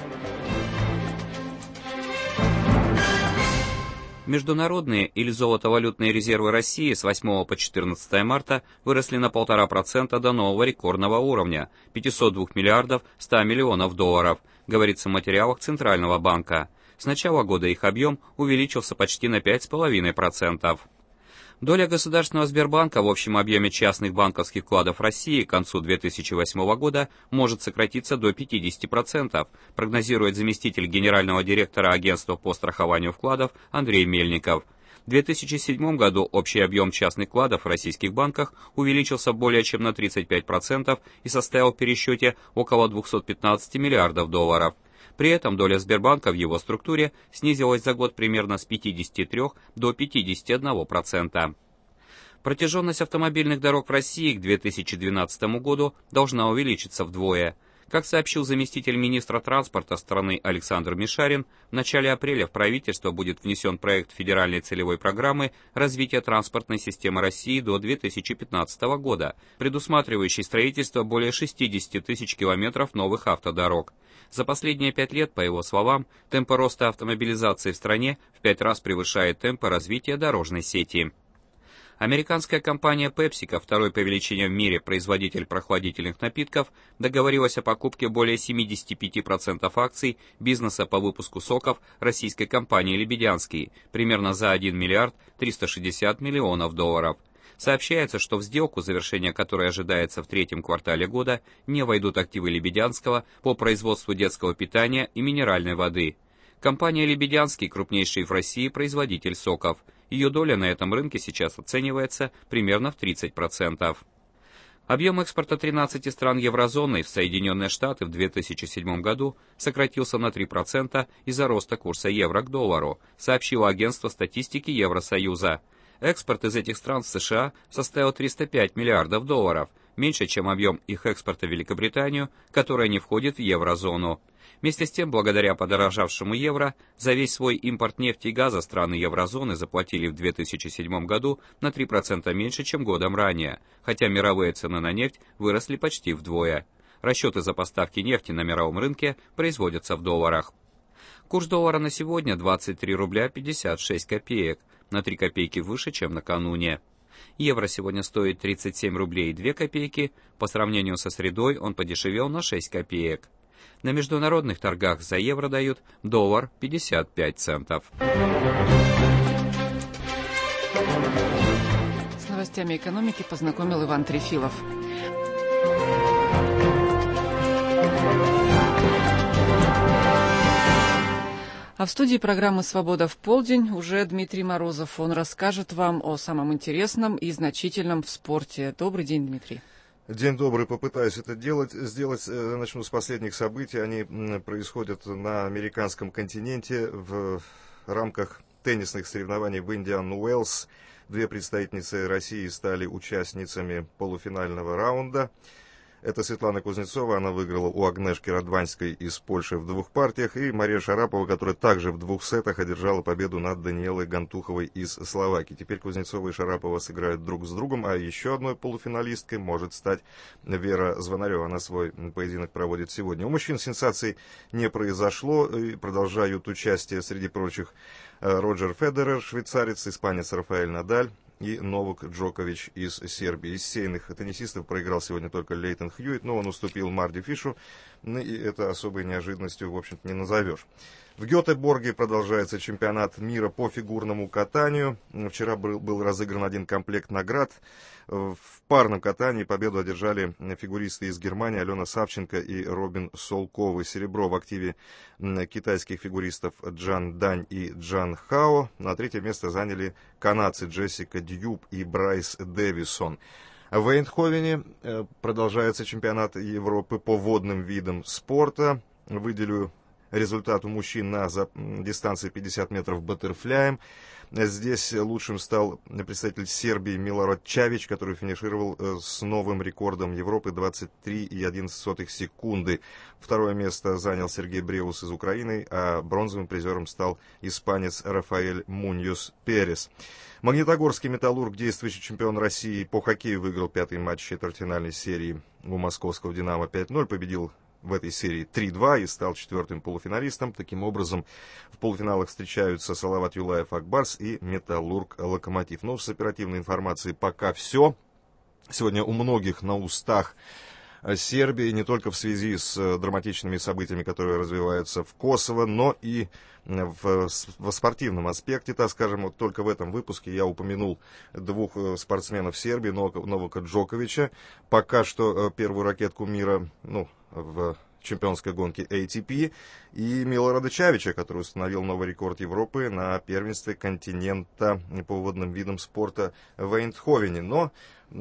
Международные или золотовалютные резервы России с восьмого по четырнадцатое марта выросли на полтора процента до нового рекордного уровня – пятьсот два миллиардов сто миллионов долларов, говорится в материалах Центрального банка. С начала года их объем увеличился почти на пять целых пять десятых процента. Доля государственного Сбербанка в общем объеме частных банковских вкладов России к концу две тысячи восьмого года может сократиться до пятидесяти процентов, прогнозирует заместитель генерального директора агентства по страхованию вкладов Андрей Мельников. В две тысячи седьмом году общий объем частных вкладов в российских банках увеличился более чем на тридцать пять процентов и составил в пересчете около двухсот пятнадцати миллиардов долларов. При этом доля Сбербанка в его структуре снизилась за год примерно с пятидесяти трёх до пятидесяти одного процента. Протяженность автомобильных дорог в России к две тысячи двенадцатому году должна увеличиться вдвое. Как сообщил заместитель министра транспорта страны Александр Мишарин, в начале апреля в правительство будет внесен проект федеральной целевой программы развития транспортной системы России до две тысячи пятнадцатого года, предусматривающий строительство более шестидесяти тысяч километров новых автодорог. За последние пять лет, по его словам, темпы роста автомобилизации в стране в пять раз превышает темпы развития дорожной сети. Американская компания PepsiCo, второй по величине в мире производитель прохладительных напитков, договорилась о покупке более семидесяти пяти процентов акций бизнеса по выпуску соков российской компании «Лебедянский», примерно за один миллиард триста шестьдесят миллионов долларов. Сообщается, что в сделку, завершение которой ожидается в третьем квартале года, не войдут активы Лебедянского по производству детского питания и минеральной воды. Компания «Лебедянский» – крупнейший в России производитель соков. Ее доля на этом рынке сейчас оценивается примерно в тридцать процентов. Объем экспорта тринадцати стран еврозоны в Соединенные Штаты в две тысячи седьмом году сократился на три процента из-за роста курса евро к доллару, сообщило агентство статистики Евросоюза. Экспорт из этих стран в США составил триста пять миллиардов долларов, меньше, чем объем их экспорта в Великобританию, которая не входит в еврозону. Вместе с тем, благодаря подорожавшему евро, за весь свой импорт нефти и газа страны еврозоны заплатили в две тысячи седьмом году на три процента меньше, чем годом ранее, хотя мировые цены на нефть выросли почти вдвое. Расчеты за поставки нефти на мировом рынке производятся в долларах. Курс доллара на сегодня двадцать три рубля пятьдесят шесть копеек, на три копейки выше, чем накануне. Евро сегодня стоит тридцать семь рублей две копейки, по сравнению со средой он подешевел на шесть копеек. На международных торгах за евро дают доллар пятьдесят пять центов. С новостями экономики познакомил Иван Трефилов. А в студии программы «Свобода в полдень» уже Дмитрий Морозов. Он расскажет вам о самом интересном и значительном в спорте. Добрый день, Дмитрий. День добрый, попытаюсь это делать. Сделать, начну с последних событий. Они происходят на американском континенте в рамках теннисных соревнований в Индиан Уэллс. Две представительницы России стали участницами полуфинального раунда. Это Светлана Кузнецова, она выиграла у Агнешки Радванской из Польши в двух партиях, и Мария Шарапова, которая также в двух сетах одержала победу над Даниэлой Гантуховой из Словакии. Теперь Кузнецова и Шарапова сыграют друг с другом, а еще одной полуфиналисткой может стать Вера Звонарева. Она свой поединок проводит сегодня. У мужчин сенсаций не произошло, и продолжают участие среди прочих Роджер Федерер, швейцарец, испанец Рафаэль Надаль и Новак Джокович из Сербии. Из сейных теннисистов проиграл сегодня только Лейтон Хьюитт, но он уступил Марди Фишу, ну, и это особой неожиданностью, в общем-то, не назовешь. В Гетеборге продолжается чемпионат мира по фигурному катанию. Вчера был, был разыгран один комплект наград. В парном катании победу одержали фигуристы из Германии Алена Савченко и Робин Солковы. Серебро в активе китайских фигуристов Джан Дань и Джан Хао. На третье место заняли канадцы Джессика Дьюб и Брайс Дэвисон. В Эйндховене продолжается чемпионат Европы по водным видам спорта. Выделю результат у мужчин на дистанции пятьдесят метров баттерфляем. Здесь лучшим стал представитель Сербии Милорад Чавич, который финишировал с новым рекордом Европы двадцать три и одиннадцать сотых секунды. Второе место занял Сергей Бреус из Украины, а бронзовым призером стал испанец Рафаэль Муньос Перес. Магнитогорский «Металлург», действующий чемпион России по хоккею, выиграл пятый матч четвертьфинальной серии у московского «Динамо» пять ноль, победил в этой серии три-два и стал четвертым полуфиналистом. Таким образом, в полуфиналах встречаются Салават Юлаев Акбарс и Металлург Локомотив. Ну, с оперативной информацией пока все. Сегодня у многих на устах Сербии, не только в связи с драматичными событиями, которые развиваются в Косово, но и в, в спортивном аспекте, так скажем. Вот только в этом выпуске я упомянул двух спортсменов Сербии, Новака Джоковича. Пока что первую ракетку мира, ну, в чемпионской гонке эй ти пи, и Милорада Чавича, который установил новый рекорд Европы на первенстве континента по водным видам спорта в Эйндховене. Но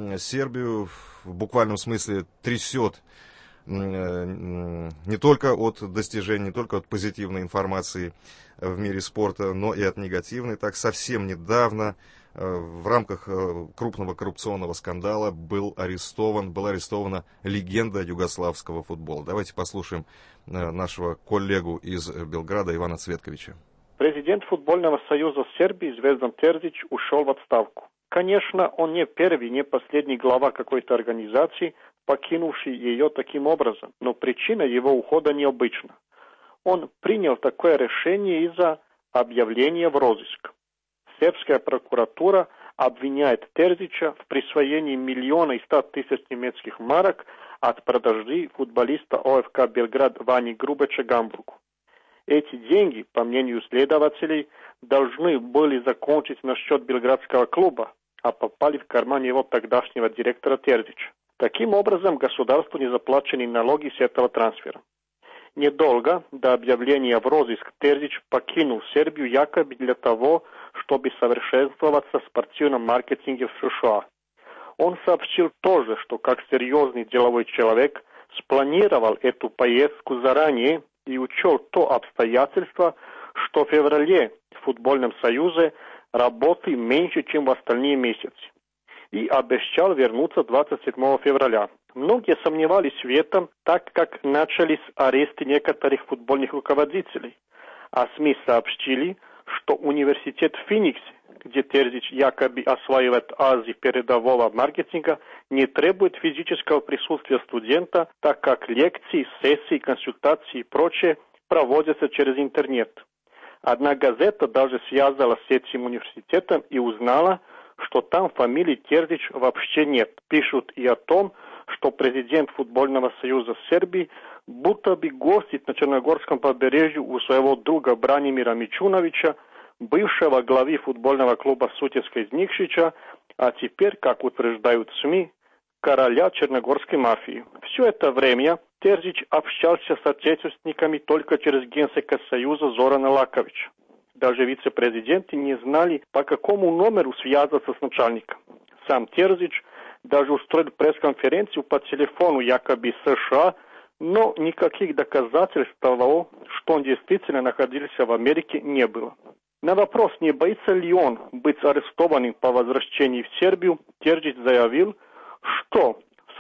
Сербию в буквальном смысле трясет не только от достижений, не только от позитивной информации в мире спорта, но и от негативной. Так, совсем недавно в рамках крупного коррупционного скандала был арестован, была арестована легенда югославского футбола. Давайте послушаем нашего коллегу из Белграда Ивана Цветковича. Президент футбольного союза Сербии Зvezdan Terzić ушел в отставку. Конечно, он не первый, не последний глава какой-то организации, покинувший ее таким образом, но причина его ухода необычна. Он принял такое решение из-за объявления в розыск. Сербская прокуратура обвиняет Терзича в присвоении миллиона и ста тысяч немецких марок от продажи футболиста ОФК Белград Вани Грубеча Гамбургу. Эти деньги, по мнению следователей, должны были закончить на счет белградского клуба, а попали в карман его тогдашнего директора Терзича. Таким образом, государству не заплачены налоги с этого трансфера. Недолго до объявления в розыск Терзич покинул Сербию якобы для того, чтобы совершенствоваться в спортивном маркетинге в США. Он сообщил тоже, что как серьезный деловой человек спланировал эту поездку заранее и учел то обстоятельство, что в феврале в футбольном союзе работы меньше, чем в остальные месяцы, и обещал вернуться двадцать седьмого февраля. Многие сомневались в этом, так как начались аресты некоторых футбольных руководителей, а СМИ сообщили, что университет в Фениксе, где Терзич якобы осваивает азы передового маркетинга, не требует физического присутствия студента, так как лекции, сессии, консультации и прочее проводятся через интернет. Одна газета даже связалась с этим университетом и узнала, что там фамилии Терзич вообще нет. Пишут и о том, что президент футбольного союза Сербии будто бы гостит на Черногорском побережье у своего друга Бранимира Мичуновича, бывшего главы футбольного клуба Сутеска из Никшича, а теперь, как утверждают СМИ, короля черногорской мафии. Все это время Терзич общался с отечественниками только через генсека Союза Зорана Лаковича. Даже вице-президенты не знали, по какому номеру связаться с начальником. Сам Терзич даже устроил пресс-конференцию по телефону якобы из США, но никаких доказательств того, что он действительно находился в Америке, не было. На вопрос, не боится ли он быть арестованным по возвращении в Сербию, Терзич заявил, что в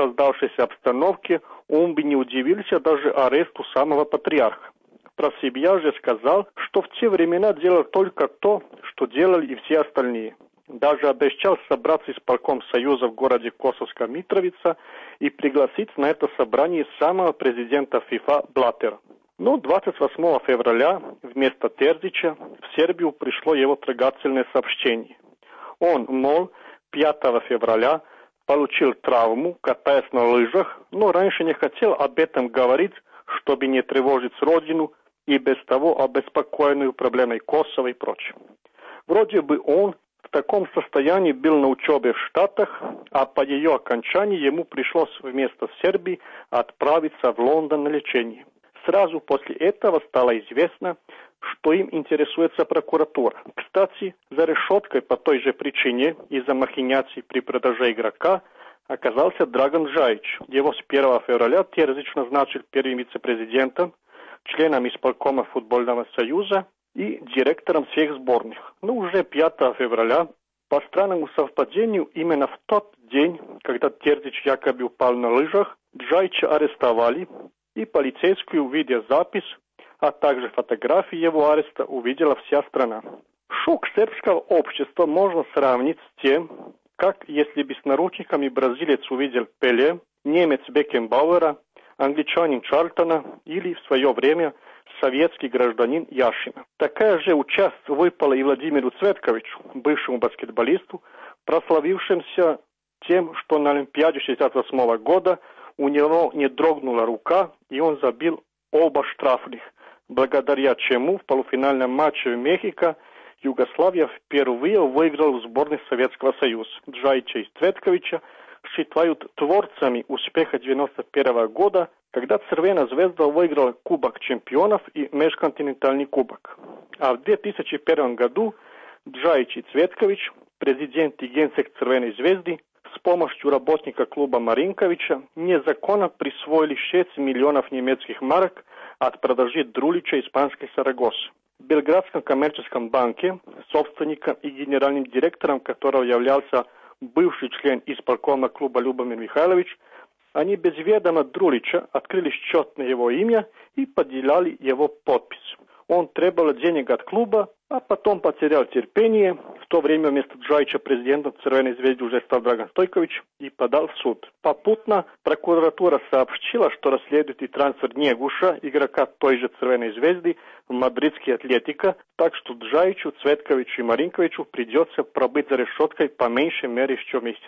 создавшейся обстановке он бы не удивился даже аресту самого патриарха. Про себя же сказал, что в те времена делал только то, что делали и все остальные. Даже обещал собраться исполком Союза в городе Косовска-Митровица и пригласить на это собрание самого президента ФИФА Блаттера. Но двадцать восьмого февраля вместо Терзича в Сербию пришло его трогательное сообщение. Он, мол, пятого февраля получил травму, катаясь на лыжах, но раньше не хотел об этом говорить, чтобы не тревожить родину и без того обеспокоенную проблемой Косово и прочее. Вроде бы он в таком состоянии был на учебе в Штатах, а по ее окончании ему пришлось вместо Сербии отправиться в Лондон на лечение. Сразу после этого стало известно, что им интересуется прокуратура. Кстати, за решеткой по той же причине из-за махинаций при продаже игрока оказался Драган Джаич. Его с первого февраля Терзич назначил первым вице-президентом, членом исполкома футбольного союза и директором всех сборных. Но уже пятого февраля, по странному совпадению, именно в тот день, когда Терзич якобы упал на лыжах, Джаича арестовали, и полицейскую видеозапись, а также фотографии его ареста увидела вся страна. Шок сербского общества можно сравнить с тем, как если бы с наручниками бразилец увидел Пеле, немец Бекенбауэра, англичанин Чарльтона или в свое время советский гражданин Яшина. Такая же участь выпала и Владимиру Цветковичу, бывшему баскетболисту, прославившемуся тем, что на Олимпиаде шестьдесят восьмого года у него не дрогнула рука, и он забил оба штрафных, благодаря чему в полуфинальном матче в Мехико Югославия впервые выиграла в сборной Советского Союза. Джаича и Цветковича считают творцами успеха девяносто первого года, когда Црвена звезда выиграла Кубок чемпионов и межконтинентальный кубок. А в две тысячи первом году Джаич и Цветкович, президент и генсек Црвеной звезды, с помощью работника клуба Маринковича незаконно присвоили шесть миллионов немецких марок от продажи Друлича испанской Сарагосы. В Белградском коммерческом банке, собственником и генеральным директором которого являлся бывший член исполкома клуба Любомир Михайлович, они без ведома Друлича открыли счет на его имя и поделяли его подпись. Он требовал денег от клуба, а потом потерял терпение. В то время вместо Джаича президентом Црвеной звезды уже стал Драган Стойкович и подал в суд. Попутно прокуратура сообщила, что расследует и трансфер Негуша, игрока той же Црвеной звезды, в мадридский Атлетико, так что Джаичу, Цветковичу и Маринковичу придется пробыть за решеткой по меньшей мере еще месяц.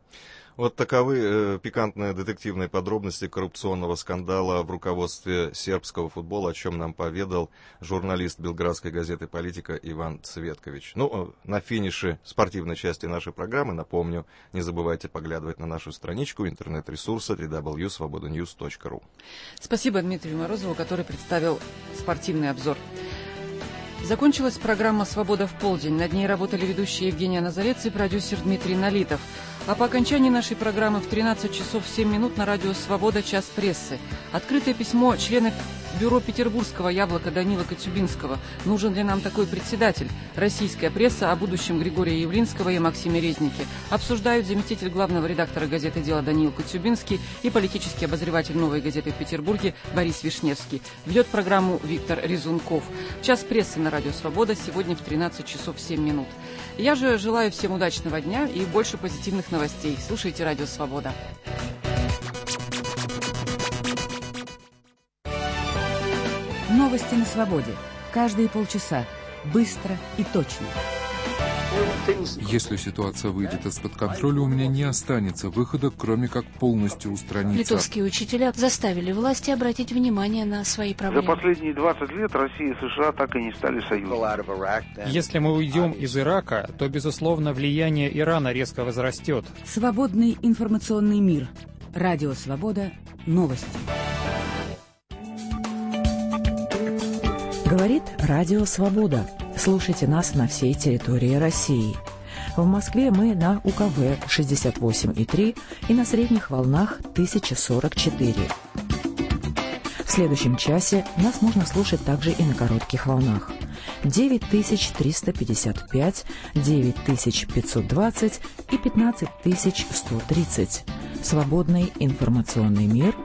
Вот таковы э, пикантные детективные подробности коррупционного скандала в руководстве сербского футбола, о чем нам поведал журналист белградской газеты «Политика» Иван Цветкович. Ну, на финише спортивной части нашей программы, напомню, не забывайте поглядывать на нашу страничку интернет-ресурса дабл ю дабл ю дабл ю точка свобода ньюс точка ру. Спасибо Дмитрию Морозову, который представил спортивный обзор. Закончилась программа «Свобода в полдень». Над ней работали ведущие Евгения Назарец и продюсер Дмитрий Налитов. А по окончании нашей программы в тринадцать часов семь минут на радио «Свобода» час прессы. Открытое письмо члена бюро петербургского «Яблока» Данила Коцюбинского. Нужен ли нам такой председатель? Российская пресса о будущем Григория Явлинского и Максиме Резнике. Обсуждают заместитель главного редактора газеты «Дело» Даниил Коцюбинский и политический обозреватель «Новой газеты» в Петербурге Борис Вишневский. Ведет программу Виктор Резунков. Час прессы на радио «Свобода» сегодня в тринадцать часов семь минут. Я же желаю всем удачного дня и больше позитивных новостей. Слушайте радио «Свобода». Новости на свободе. Каждые полчаса. Быстро и точно. Если ситуация выйдет из-под контроля, у меня не останется выхода, кроме как полностью устраниться. Литовские учителя заставили власти обратить внимание на свои проблемы. За последние двадцать лет Россия и США так и не стали союзниками. Если мы уйдем из Ирака, то, безусловно, влияние Ирана резко возрастет. Свободный информационный мир. Радио «Свобода». Новости. Говорит Радио Свобода. Слушайте нас на всей территории России. В Москве мы на У Ка Вэ шестьдесят восемь и три и на средних волнах тысяча сорок четыре. В следующем часе нас можно слушать также и на коротких волнах. девять тысяч триста пятьдесят пять, девять тысяч пятьсот двадцать и пятнадцать тысяч сто тридцать. Свободный информационный мир